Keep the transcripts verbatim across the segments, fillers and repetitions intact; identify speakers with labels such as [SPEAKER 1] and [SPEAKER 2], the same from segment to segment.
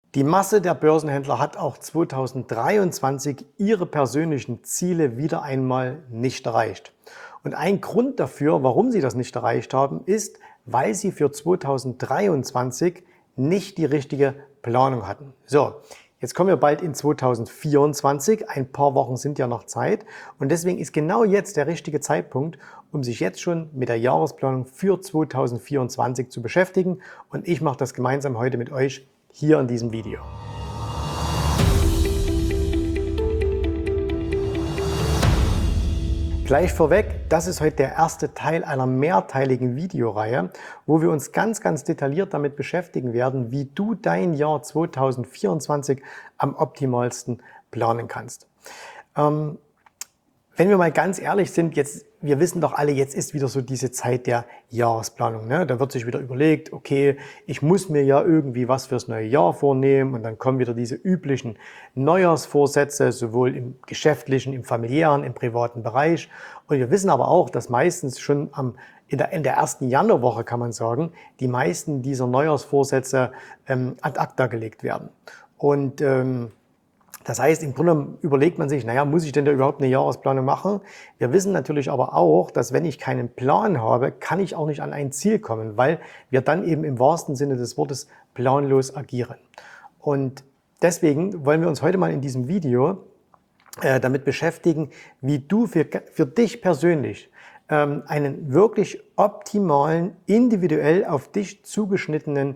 [SPEAKER 1] Die Masse der Börsenhändler hat auch zweitausenddreiundzwanzig ihre persönlichen Ziele wieder einmal nicht erreicht. Und ein Grund dafür, warum sie das nicht erreicht haben, ist, weil sie für zweitausenddreiundzwanzig nicht die richtige Planung hatten. So, jetzt kommen wir bald in zweitausendvierundzwanzig, ein paar Wochen sind ja noch Zeit und deswegen ist genau jetzt der richtige Zeitpunkt, um sich jetzt schon mit der Jahresplanung für zweitausendvierundzwanzig zu beschäftigen und ich mache das gemeinsam heute mit euch hier in diesem Video. Gleich vorweg, das ist heute der erste Teil einer mehrteiligen Videoreihe, wo wir uns ganz, ganz detailliert damit beschäftigen werden, wie du dein Jahr zweitausendvierundzwanzig am optimalsten planen kannst. Ähm, wenn wir mal ganz ehrlich sind, jetzt, wir wissen doch alle, jetzt ist wieder so diese Zeit der Jahresplanung. Ne? Da wird sich wieder überlegt, okay, ich muss mir ja irgendwie was fürs neue Jahr vornehmen und dann kommen wieder diese üblichen Neujahrsvorsätze, sowohl im geschäftlichen, im familiären, im privaten Bereich. Und wir wissen aber auch, dass meistens schon am, in, der, in der ersten Januarwoche, kann man sagen, die meisten dieser Neujahrsvorsätze ähm, ad acta gelegt werden. Und ähm, Das heißt, im Grunde überlegt man sich, naja, muss ich denn da überhaupt eine Jahresplanung machen? Wir wissen natürlich aber auch, dass wenn ich keinen Plan habe, kann ich auch nicht an ein Ziel kommen, weil wir dann eben im wahrsten Sinne des Wortes planlos agieren. Und deswegen wollen wir uns heute mal in diesem Video äh, damit beschäftigen, wie du für, für dich persönlich ähm, einen wirklich optimalen, individuell auf dich zugeschnittenen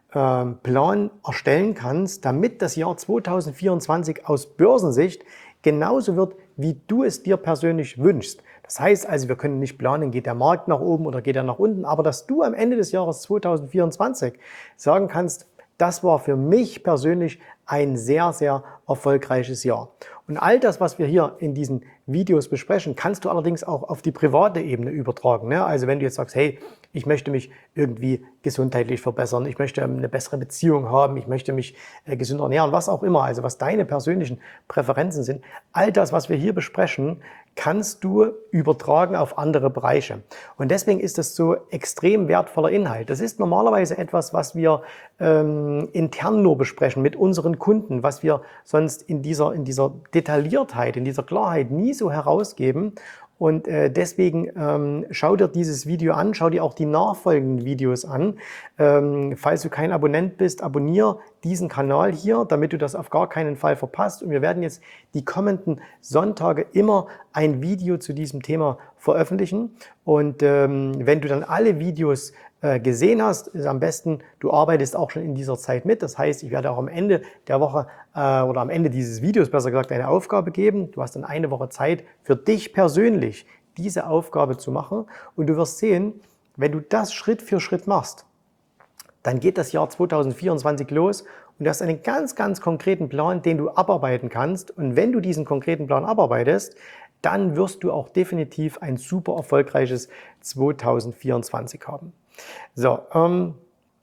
[SPEAKER 1] Plan erstellen kannst, damit das Jahr zweitausendvierundzwanzig aus Börsensicht genauso wird, wie du es dir persönlich wünschst. Das heißt also, wir können nicht planen, geht der Markt nach oben oder geht er nach unten, aber dass du am Ende des Jahres zweitausendvierundzwanzig sagen kannst, das war für mich persönlich ein sehr, sehr erfolgreiches Jahr. Und all das, was wir hier in diesen Videos besprechen, kannst du allerdings auch auf die private Ebene übertragen. Ne? Also wenn du jetzt sagst, hey, ich möchte mich irgendwie gesundheitlich verbessern, ich möchte eine bessere Beziehung haben, ich möchte mich äh, gesünder ernähren, was auch immer, also was deine persönlichen Präferenzen sind, all das, was wir hier besprechen, kannst du übertragen auf andere Bereiche. Und deswegen ist das so extrem wertvoller Inhalt. Das ist normalerweise etwas, was wir ähm, intern nur besprechen mit unseren Kunden, was wir sonst in dieser, in dieser Detailliertheit, in dieser Klarheit nie so herausgeben. Und äh, deswegen ähm, schau dir dieses Video an, schau dir auch die nachfolgenden Videos an. Ähm, falls du kein Abonnent bist, abonniere diesen Kanal hier, damit du das auf gar keinen Fall verpasst. Und wir werden jetzt die kommenden Sonntage immer ein Video zu diesem Thema veröffentlichen. Und ähm, wenn du dann alle Videos äh, gesehen hast, ist am besten, du arbeitest auch schon in dieser Zeit mit. Das heißt, ich werde auch am Ende der Woche äh, oder am Ende dieses Videos, besser gesagt, eine Aufgabe geben. Du hast dann eine Woche Zeit für dich persönlich, diese Aufgabe zu machen. Und du wirst sehen, wenn du das Schritt für Schritt machst, dann geht das Jahr zweitausendvierundzwanzig los und du hast einen ganz, ganz konkreten Plan, den du abarbeiten kannst. Und wenn du diesen konkreten Plan abarbeitest, dann wirst du auch definitiv ein super erfolgreiches zweitausendvierundzwanzig haben. So, ähm,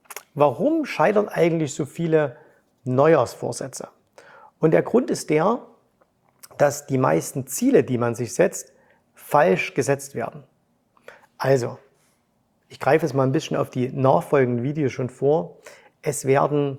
[SPEAKER 1] warum scheitern eigentlich so viele Neujahrsvorsätze? Und der Grund ist der, dass die meisten Ziele, die man sich setzt, falsch gesetzt werden. Also, ich greife jetzt mal ein bisschen auf die nachfolgenden Videos schon vor. Es werden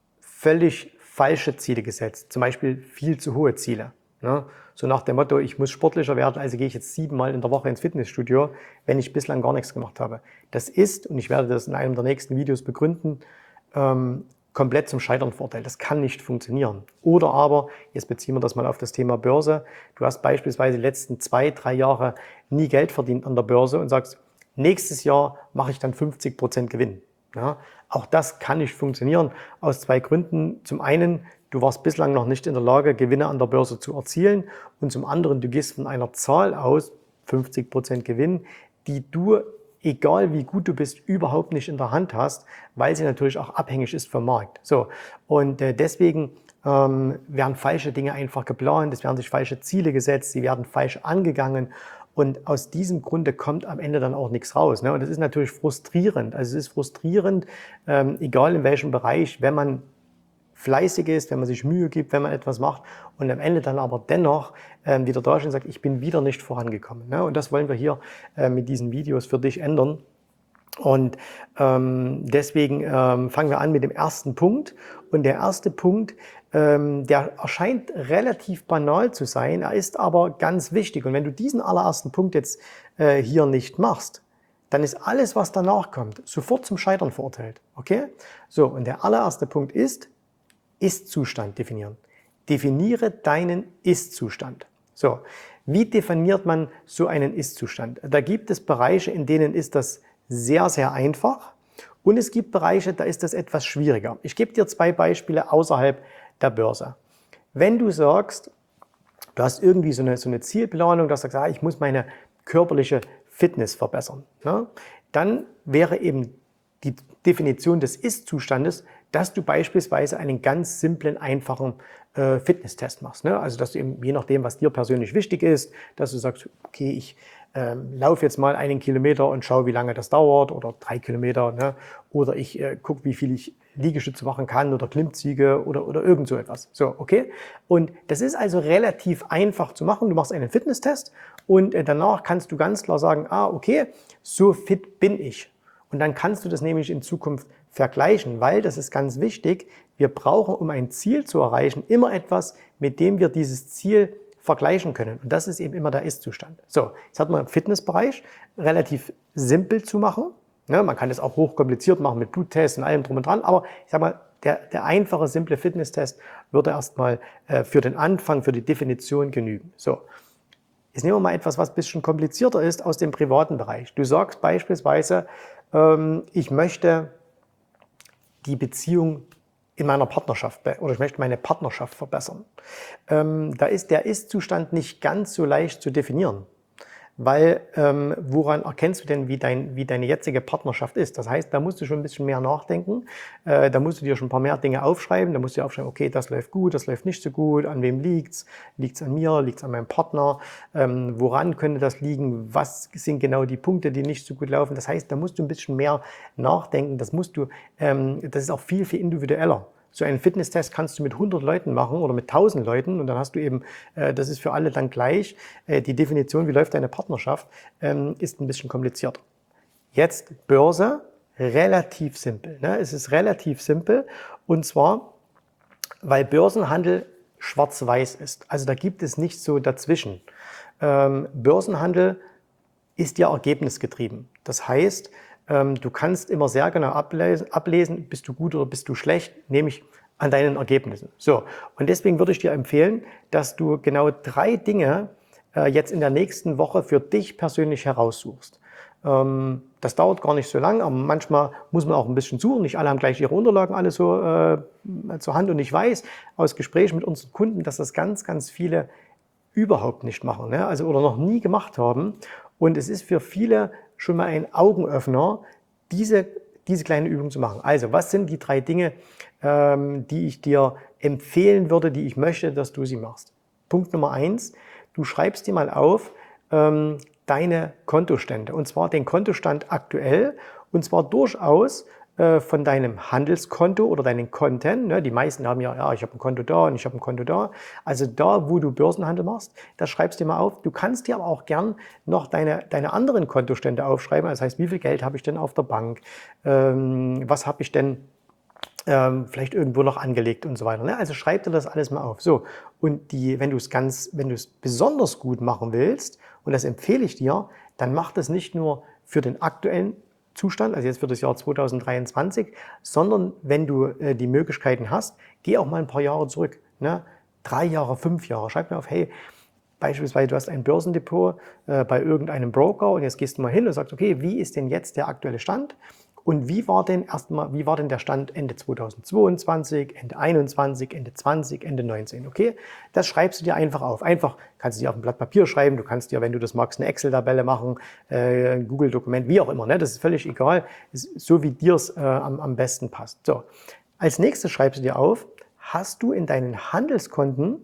[SPEAKER 1] völlig falsche Ziele gesetzt, zum Beispiel viel zu hohe Ziele. Ne? So nach dem Motto, ich muss sportlicher werden, also gehe ich jetzt siebenmal in der Woche ins Fitnessstudio, wenn ich bislang gar nichts gemacht habe. Das ist, und ich werde das in einem der nächsten Videos begründen, ähm, komplett zum Scheitern verurteilt. Das kann nicht funktionieren. Oder aber, jetzt beziehen wir das mal auf das Thema Börse, du hast beispielsweise die letzten zwei, drei Jahre nie Geld verdient an der Börse und sagst, nächstes Jahr mache ich dann fünfzig Prozent Gewinn. Ja, auch das kann nicht funktionieren, aus zwei Gründen. Zum einen, du warst bislang noch nicht in der Lage, Gewinne an der Börse zu erzielen. Und zum anderen, du gehst von einer Zahl aus, fünfzig Prozent Gewinn, die du, egal wie gut du bist, überhaupt nicht in der Hand hast, weil sie natürlich auch abhängig ist vom Markt. So, und äh, deswegen ähm, werden falsche Dinge einfach geplant, es werden sich falsche Ziele gesetzt, sie werden falsch angegangen. Und aus diesem Grunde kommt am Ende dann auch nichts raus. Ne? Und das ist natürlich frustrierend. Also es ist frustrierend, ähm, egal in welchem Bereich, wenn man fleißig ist, wenn man sich Mühe gibt, wenn man etwas macht und am Ende dann aber dennoch ähm, wieder da steht und sagt, ich bin wieder nicht vorangekommen. Ne? Und das wollen wir hier äh, mit diesen Videos für dich ändern. Und ähm, deswegen ähm, fangen wir an mit dem ersten Punkt. Und der erste Punkt, ähm, der erscheint relativ banal zu sein, er ist aber ganz wichtig. Und wenn du diesen allerersten Punkt jetzt äh, hier nicht machst, dann ist alles, was danach kommt, sofort zum Scheitern verurteilt. Okay? So, und der allererste Punkt ist, Ist-Zustand definieren. Definiere deinen Ist-Zustand. So, wie definiert man so einen Ist-Zustand? Da gibt es Bereiche, in denen ist das sehr, sehr einfach und es gibt Bereiche, da ist das etwas schwieriger. Ich gebe dir zwei Beispiele außerhalb der Börse. Wenn du sagst, du hast irgendwie so eine, so eine Zielplanung, dass du sagst, ah, ich muss meine körperliche Fitness verbessern, ne? Dann wäre eben die Definition des Ist-Zustandes, dass du beispielsweise einen ganz simplen, einfachen äh, Fitnesstest machst. Ne? Also dass du eben, je nachdem, was dir persönlich wichtig ist, dass du sagst, okay, ich ähm, laufe jetzt mal einen Kilometer und schaue, wie lange das dauert oder drei Kilometer. Ne? Oder ich äh, gucke, wie viel ich Liegestütze machen kann oder Klimmzüge oder, oder irgend so etwas. So, okay? Und das ist also relativ einfach zu machen. Du machst einen Fitnesstest und äh, danach kannst du ganz klar sagen, ah, okay, so fit bin ich. Und dann kannst du das nämlich in Zukunft vergleichen, weil das ist ganz wichtig. Wir brauchen, um ein Ziel zu erreichen, immer etwas, mit dem wir dieses Ziel vergleichen können. Und das ist eben immer der Ist-Zustand. So, jetzt hat man im Fitnessbereich relativ simpel zu machen. Ne, man kann das auch hochkompliziert machen mit Bluttests und allem drum und dran. Aber ich sag mal, der, der einfache, simple Fitnesstest würde erstmal äh, für den Anfang, für die Definition genügen. So. Jetzt nehmen wir mal etwas, was ein bisschen komplizierter ist aus dem privaten Bereich. Du sagst beispielsweise, ähm, ich möchte die Beziehung in meiner Partnerschaft oder ich möchte meine Partnerschaft verbessern. Ähm, da ist der Ist-Zustand nicht ganz so leicht zu definieren. Weil ähm, woran erkennst du denn, wie, dein, wie deine jetzige Partnerschaft ist? Das heißt, da musst du schon ein bisschen mehr nachdenken, äh, da musst du dir schon ein paar mehr Dinge aufschreiben, da musst du dir aufschreiben, okay, das läuft gut, das läuft nicht so gut, an wem liegt's? Liegt's an mir, liegt's an meinem Partner? Ähm, woran könnte das liegen? Was sind genau die Punkte, die nicht so gut laufen? Das heißt, da musst du ein bisschen mehr nachdenken, das musst du, ähm, das ist auch viel, viel individueller. So einen Fitnesstest kannst du mit hundert Leuten machen oder mit tausend Leuten und dann hast du eben, äh, das ist für alle dann gleich. Äh, die Definition, wie läuft deine Partnerschaft, ähm, ist ein bisschen komplizierter. Jetzt Börse, relativ simpel. Ne? Es ist relativ simpel und zwar, weil Börsenhandel schwarz-weiß ist. Also da gibt es nicht so dazwischen. Ähm, Börsenhandel ist ja ergebnisgetrieben. Das heißt, du kannst immer sehr genau ablesen, ablesen, bist du gut oder bist du schlecht, nämlich an deinen Ergebnissen. So, und deswegen würde ich dir empfehlen, dass du genau drei Dinge äh, jetzt in der nächsten Woche für dich persönlich heraussuchst. Ähm, das dauert gar nicht so lang, aber manchmal muss man auch ein bisschen suchen. Nicht alle haben gleich ihre Unterlagen alle so äh, zur Hand und ich weiß aus Gesprächen mit unseren Kunden, dass das ganz, ganz viele überhaupt nicht machen, ne? Also oder noch nie gemacht haben. Und es ist für viele schon mal ein Augenöffner, diese, diese kleine Übung zu machen. Also, was sind die drei Dinge, ähm, die ich dir empfehlen würde, die ich möchte, dass du sie machst? Punkt Nummer eins, du schreibst dir mal auf ähm, deine Kontostände. Und zwar den Kontostand aktuell und zwar durchaus von deinem Handelskonto oder deinen Konten. Ne? Die meisten haben ja, ja, ich habe ein Konto da und ich habe ein Konto da. Also da, wo du Börsenhandel machst, das schreibst du dir mal auf. Du kannst dir aber auch gern noch deine, deine anderen Kontostände aufschreiben. Das heißt, wie viel Geld habe ich denn auf der Bank? Ähm, was habe ich denn ähm, vielleicht irgendwo noch angelegt und so weiter. Ne? Also schreib dir das alles mal auf. So, und die, wenn du es ganz, wenn du es besonders gut machen willst, und das empfehle ich dir, dann mach das nicht nur für den aktuellen Zustand, also jetzt für das Jahr zweitausenddreiundzwanzig, sondern wenn du äh, die Möglichkeiten hast, geh auch mal ein paar Jahre zurück. Ne? Drei Jahre, fünf Jahre. Schreib mir auf, hey, beispielsweise du hast ein Börsendepot äh, bei irgendeinem Broker und jetzt gehst du mal hin und sagst, okay, wie ist denn jetzt der aktuelle Stand? Und wie war denn erstmal, wie war denn der Stand Ende zweitausendzweiundzwanzig, Ende einundzwanzig, Ende zwanzig, Ende neunzehn, okay? Das schreibst du dir einfach auf. Einfach kannst du dir auf ein Blatt Papier schreiben, du kannst dir, wenn du das magst, eine Excel-Tabelle machen, äh, ein Google-Dokument, wie auch immer, ne? Das ist völlig egal, ist so wie dir es äh, am, am besten passt. So, als nächstes schreibst du dir auf, hast du in deinen Handelskonten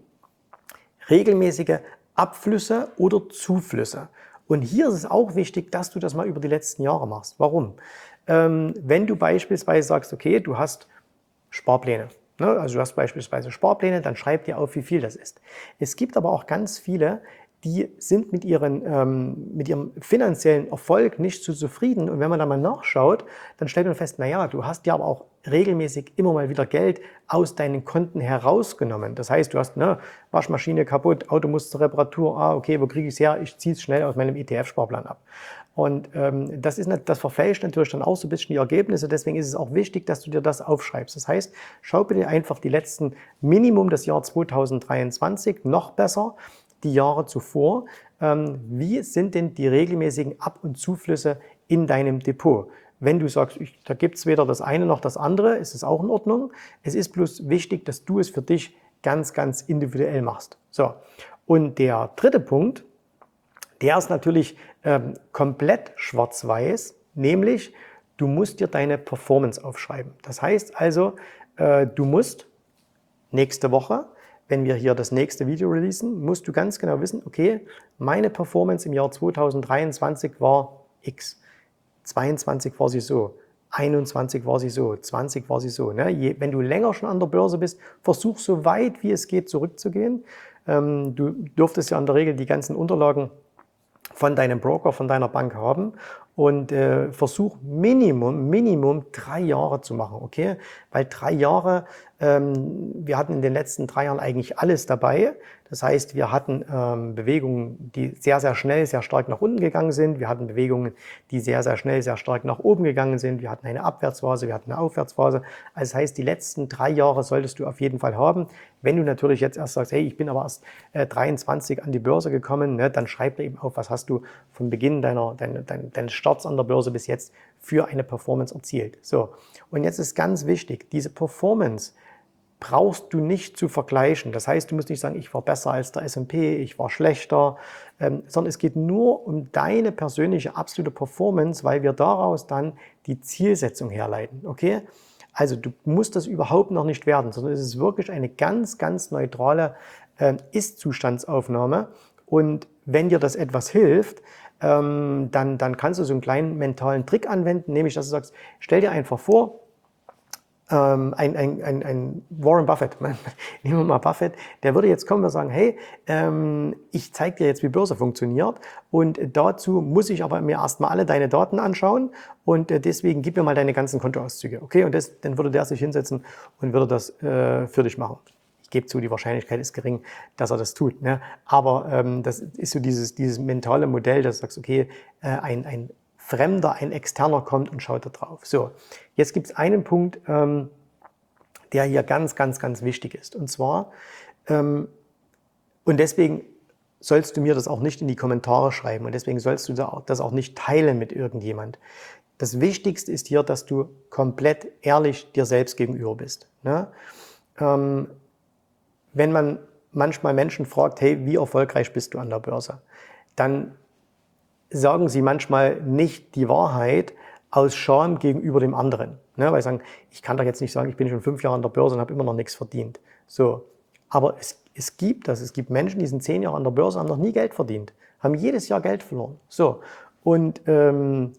[SPEAKER 1] regelmäßige Abflüsse oder Zuflüsse? Und hier ist es auch wichtig, dass du das mal über die letzten Jahre machst. Warum? Ähm, wenn du beispielsweise sagst, okay, du hast Sparpläne, ne? Also du hast beispielsweise Sparpläne, dann schreib dir auf, wie viel das ist. Es gibt aber auch ganz viele, die sind mit, ihren, ähm, mit ihrem finanziellen Erfolg nicht so zufrieden. Und wenn man da mal nachschaut, dann stellt man fest, naja, du hast ja aber auch regelmäßig immer mal wieder Geld aus deinen Konten herausgenommen. Das heißt, du hast eine Waschmaschine kaputt, Auto muss zur Reparatur, ah, okay, wo kriege ich es her? Ich ziehe es schnell aus meinem E T F-Sparplan ab. Und ähm, das, ist nicht, das verfälscht natürlich dann auch so ein bisschen die Ergebnisse. Deswegen ist es auch wichtig, dass du dir das aufschreibst. Das heißt, schau bitte einfach die letzten Minimum des Jahr zweitausenddreiundzwanzig, noch besser die Jahre zuvor. Ähm, wie sind denn die regelmäßigen Ab- und Zuflüsse in deinem Depot? Wenn du sagst, ich, da gibt es weder das eine noch das andere, ist es auch in Ordnung. Es ist bloß wichtig, dass du es für dich ganz, ganz individuell machst. So. Und der dritte Punkt, der ist natürlich ähm, komplett schwarz-weiß, nämlich du musst dir deine Performance aufschreiben. Das heißt also, äh, du musst nächste Woche, wenn wir hier das nächste Video releasen, musst du ganz genau wissen, okay, meine Performance im Jahr zweitausenddreiundzwanzig war X, zweiundzwanzig war sie so, einundzwanzig war sie so, zwanzig war sie so. Ne? Je, wenn du länger schon an der Börse bist, versuch so weit wie es geht zurückzugehen. Ähm, du dürftest ja in der Regel die ganzen Unterlagen von deinem Broker, von deiner Bank haben und äh, versuch Minimum, Minimum drei Jahre zu machen, okay? Weil drei Jahre, ähm, wir hatten in den letzten drei Jahren eigentlich alles dabei. Das heißt, wir hatten ähm, Bewegungen, die sehr, sehr schnell, sehr stark nach unten gegangen sind. Wir hatten Bewegungen, die sehr, sehr schnell, sehr stark nach oben gegangen sind. Wir hatten eine Abwärtsphase, wir hatten eine Aufwärtsphase. Also das heißt, die letzten drei Jahre solltest du auf jeden Fall haben. Wenn du natürlich jetzt erst sagst, hey, ich bin aber erst äh, dreiundzwanzig an die Börse gekommen, ne, dann schreib dir eben auf, was hast du von Beginn deiner, deine, deine, deines Starts an der Börse bis jetzt für eine Performance erzielt. So, und jetzt ist ganz wichtig, diese Performance brauchst du nicht zu vergleichen. Das heißt, du musst nicht sagen, ich war besser als der S und P, ich war schlechter, ähm, sondern es geht nur um deine persönliche absolute Performance, weil wir daraus dann die Zielsetzung herleiten. Okay? Also du musst das überhaupt noch nicht werden, sondern es ist wirklich eine ganz, ganz neutrale äh, Ist-Zustandsaufnahme. Und wenn dir das etwas hilft, ähm, dann, dann kannst du so einen kleinen mentalen Trick anwenden, nämlich dass du sagst, stell dir einfach vor, Ein, ein, ein, ein Warren Buffett, nehmen wir mal Buffett, der würde jetzt kommen und sagen, hey, ähm, ich zeige dir jetzt, wie Börse funktioniert und dazu muss ich aber mir erstmal alle deine Daten anschauen und äh, deswegen gib mir mal deine ganzen Kontoauszüge, okay? Und das, dann würde der sich hinsetzen und würde das äh, für dich machen. Ich gebe zu, die Wahrscheinlichkeit ist gering, dass er das tut, ne? Aber ähm, das ist so dieses, dieses mentale Modell, dass du sagst, okay, äh, ein, ein Fremder, ein Externer kommt und schaut da drauf. So, jetzt gibt es einen Punkt, ähm, der hier ganz, ganz, ganz wichtig ist. Und zwar, ähm, und deswegen sollst du mir das auch nicht in die Kommentare schreiben und deswegen sollst du das auch nicht teilen mit irgendjemand. Das Wichtigste ist hier, dass du komplett ehrlich dir selbst gegenüber bist. Ne? Ähm, wenn man manchmal Menschen fragt, hey, wie erfolgreich bist du an der Börse? Dann sagen sie manchmal nicht die Wahrheit aus Scham gegenüber dem anderen. Ne? Weil sie sagen, ich kann doch jetzt nicht sagen, ich bin schon fünf Jahre an der Börse und habe immer noch nichts verdient. So. Aber es, es gibt das. Es gibt Menschen, die sind zehn Jahre an der Börse, haben noch nie Geld verdient, haben jedes Jahr Geld verloren. So. Und ähm,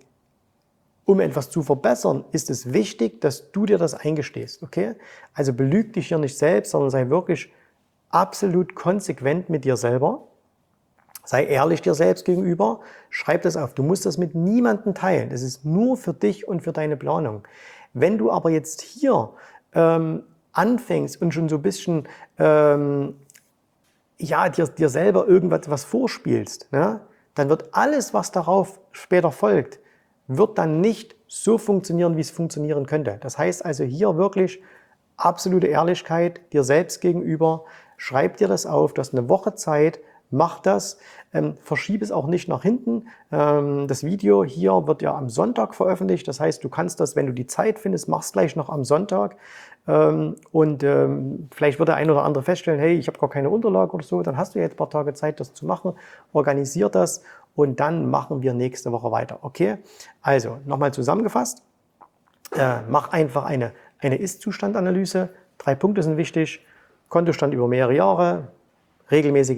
[SPEAKER 1] um etwas zu verbessern, ist es wichtig, dass du dir das eingestehst. Okay? Also belüg dich hier nicht selbst, sondern sei wirklich absolut konsequent mit dir selber. Sei ehrlich dir selbst gegenüber, schreib das auf. Du musst das mit niemandem teilen. Das ist nur für dich und für deine Planung. Wenn du aber jetzt hier ähm, anfängst und schon so ein bisschen ähm, ja, dir, dir selber irgendwas was vorspielst, ne, dann wird alles, was darauf später folgt, wird dann nicht so funktionieren, wie es funktionieren könnte. Das heißt also hier wirklich absolute Ehrlichkeit dir selbst gegenüber. Schreib dir das auf. Du hast eine Woche Zeit. Mach das, ähm, verschiebe es auch nicht nach hinten. Ähm, das Video hier wird ja am Sonntag veröffentlicht. Das heißt, du kannst das, wenn du die Zeit findest, machst gleich noch am Sonntag. Ähm, und ähm, vielleicht wird der eine oder andere feststellen, hey, ich habe gar keine Unterlage oder so. Dann hast du ja jetzt ein paar Tage Zeit, das zu machen. Organisier das und dann machen wir nächste Woche weiter. Okay? Also, nochmal zusammengefasst. Äh, mach einfach eine, eine Ist-Zustand-Analyse. Drei Punkte sind wichtig. Kontostand über mehrere Jahre. Regelmäßige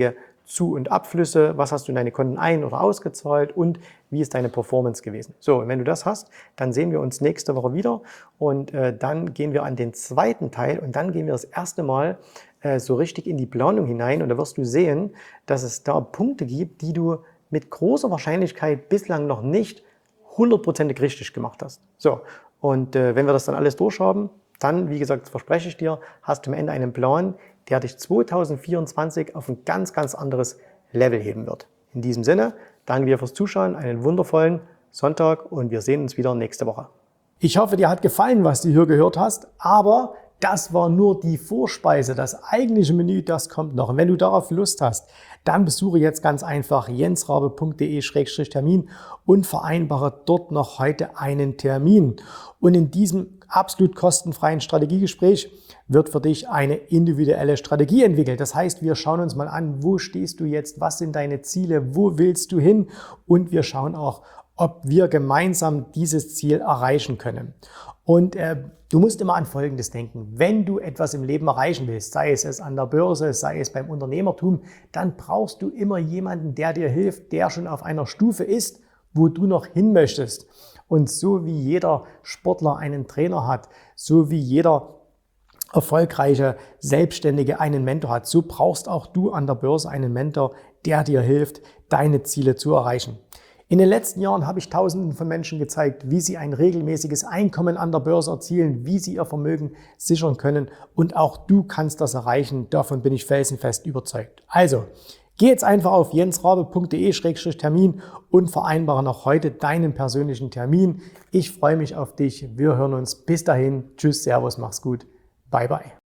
[SPEAKER 1] Zu- und Abflüsse, was hast du in deine Konten ein- oder ausgezahlt und wie ist deine Performance gewesen. So, und wenn du das hast, dann sehen wir uns nächste Woche wieder und äh, dann gehen wir an den zweiten Teil und dann gehen wir das erste Mal äh, so richtig in die Planung hinein und da wirst du sehen, dass es da Punkte gibt, die du mit großer Wahrscheinlichkeit bislang noch nicht hundertprozentig richtig gemacht hast. So, und äh, wenn wir das dann alles durchhaben, dann, wie gesagt, verspreche ich dir, hast du am Ende einen Plan, der dich zweitausendvierundzwanzig auf ein ganz, ganz anderes Level heben wird. In diesem Sinne, danke dir fürs Zuschauen, einen wundervollen Sonntag und wir sehen uns wieder nächste Woche. Ich hoffe, dir hat gefallen, was du hier gehört hast, aber das war nur die Vorspeise. Das eigentliche Menü, das kommt noch. Und wenn du darauf Lust hast, dann besuche jetzt ganz einfach jensrabe punkt de Schrägstrich Termin und vereinbare dort noch heute einen Termin. Und in diesem absolut kostenfreien Strategiegespräch wird für dich eine individuelle Strategie entwickelt. Das heißt, wir schauen uns mal an, wo stehst du jetzt, was sind deine Ziele, wo willst du hin und wir schauen auch, ob wir gemeinsam dieses Ziel erreichen können. Und äh, du musst immer an Folgendes denken. Wenn du etwas im Leben erreichen willst, sei es an der Börse, sei es beim Unternehmertum, dann brauchst du immer jemanden, der dir hilft, der schon auf einer Stufe ist, wo du noch hin möchtest. Und so wie jeder Sportler einen Trainer hat, so wie jeder erfolgreiche Selbstständige einen Mentor hat, so brauchst auch du an der Börse einen Mentor, der dir hilft, deine Ziele zu erreichen. In den letzten Jahren habe ich Tausenden von Menschen gezeigt, wie sie ein regelmäßiges Einkommen an der Börse erzielen, wie sie ihr Vermögen sichern können und auch du kannst das erreichen. Davon bin ich felsenfest überzeugt. Also, geh jetzt einfach auf jensrabe punkt de Schrägstrich Termin und vereinbare noch heute deinen persönlichen Termin. Ich freue mich auf dich. Wir hören uns. Bis dahin. Tschüss, Servus, mach's gut. Bye, bye.